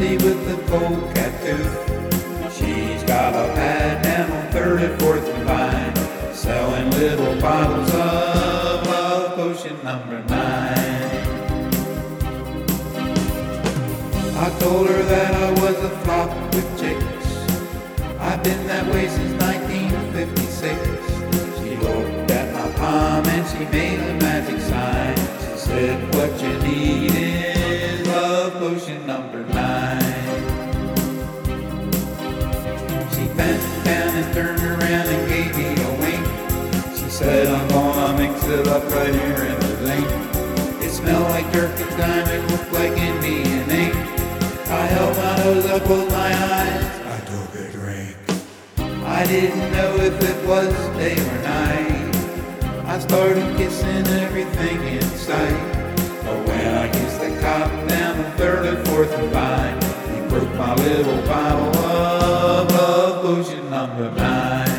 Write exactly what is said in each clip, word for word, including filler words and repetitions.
thirty with the cold cat tooth. She's got a pad down on thirty-fourth and Vine, selling little bottles of love potion number nine. I told her that I was a flop with chicks. I've been that way since nineteen fifty-six. She looked at my palm and she made a magic sign. She said, what you need is love potion number nine. She bent down and turned around and gave me a wink. She said, I'm gonna mix it up right here in the zinc. It smelled like turpentine, it looked like Indian ink. I held my nose up, closed my eyes, I took a drink. I didn't know if it was day or night. I started kissing everything in sight. But when I kissed the cop down the thirty-fourth and Vine, he broke my little bottle of love potion number nine.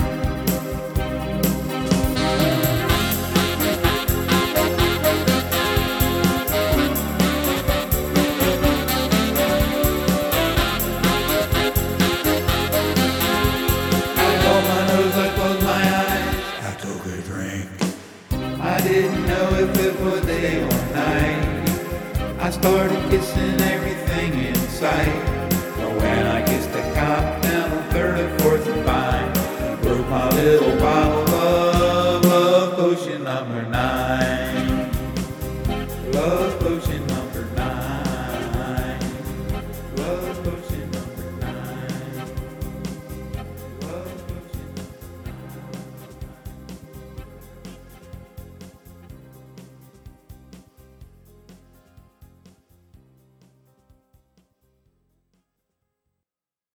I didn't know if it was day or night. I started kissing everything in sight. But when I kissed the cop down on thirty-fourth and Vine, he broke my little bottle of love potion number nine. Love potion number nine. Love potion.